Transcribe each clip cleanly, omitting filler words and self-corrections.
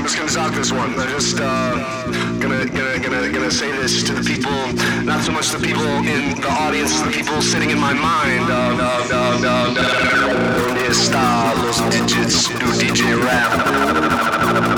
just gonna talk this one. I'm just gonna say this to the people, not so much the people in the audience, the people sitting in my mind. ¿Dónde está los digits do DJ rap?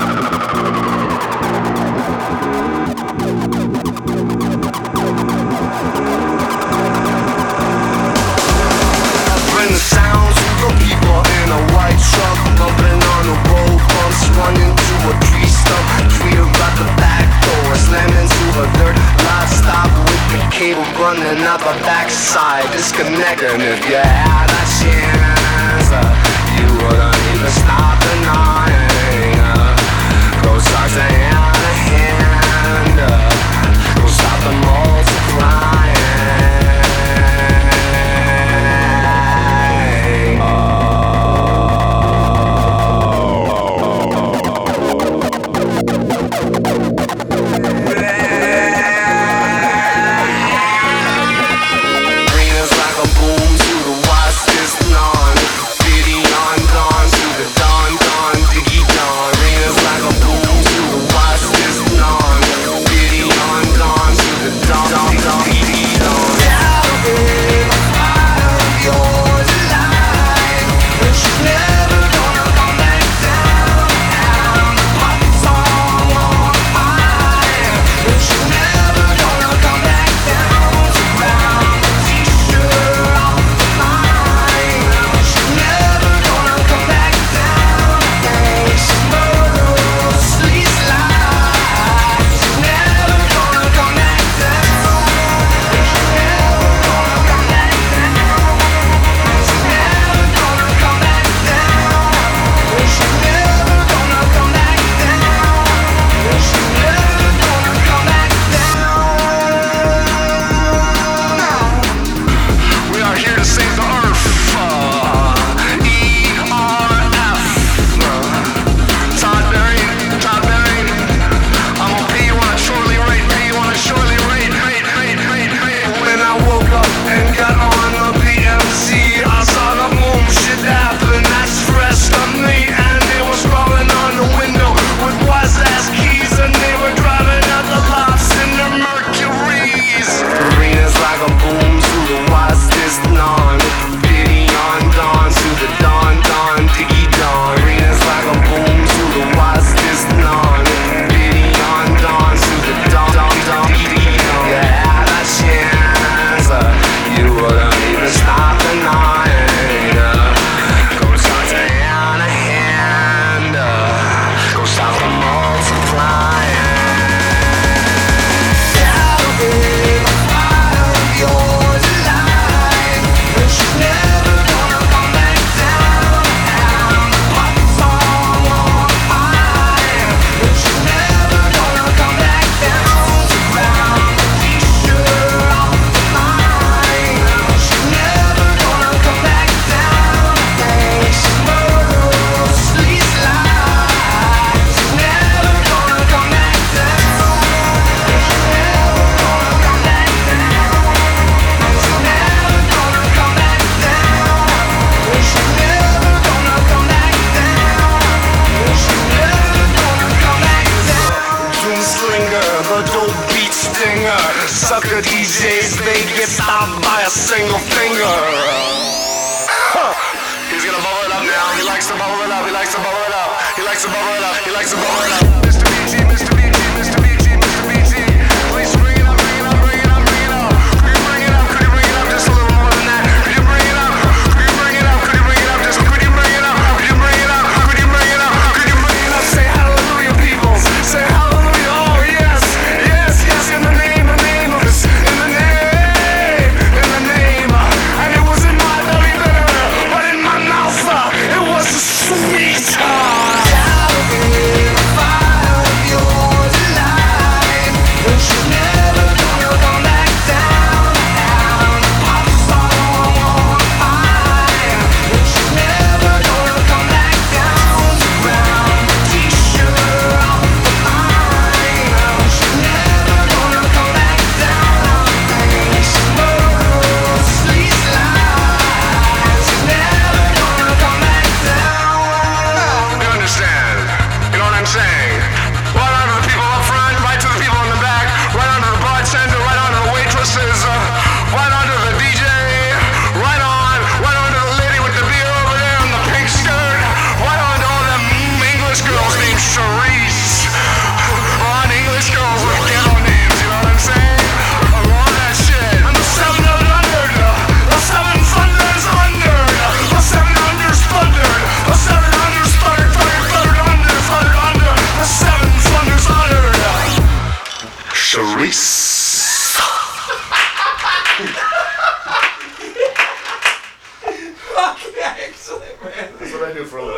Bring the sounds of the people in a white truck, bumping on the road bumps, running to a tree stump, tree about the back door, slamming to a dirt lot, stop with the cable running out the backside, disconnecting. If you had a chance, you wouldn't even stop the night. Go start to hand to hand, go stop the multiplying. Sucker DJs, they get stopped by a single finger. He's gonna bubble it up now. He likes to bubble it up. He likes to bubble it up. He likes to bubble it up. He likes to bubble it up. Mr. BG, Mr. BG, Mr. BG, Mr. BG. Please bring it up, bring it up, bring it up, bring it up. Could you bring it up? Could you bring it up just a little more than that? Could you bring it up? Could you bring it up? Could you bring it up? Just could you bring it up? Could you bring it up? Could you bring it up? Could you bring it up? Say hallelujah, people. Say hallelujah. Oh yes, yes, yes. In the name of this, in the name, and it was in my belly better, but in my mouth, it was sweet. Fire of yours alive. Sharice. Fucking excellent, man. That's what I do for a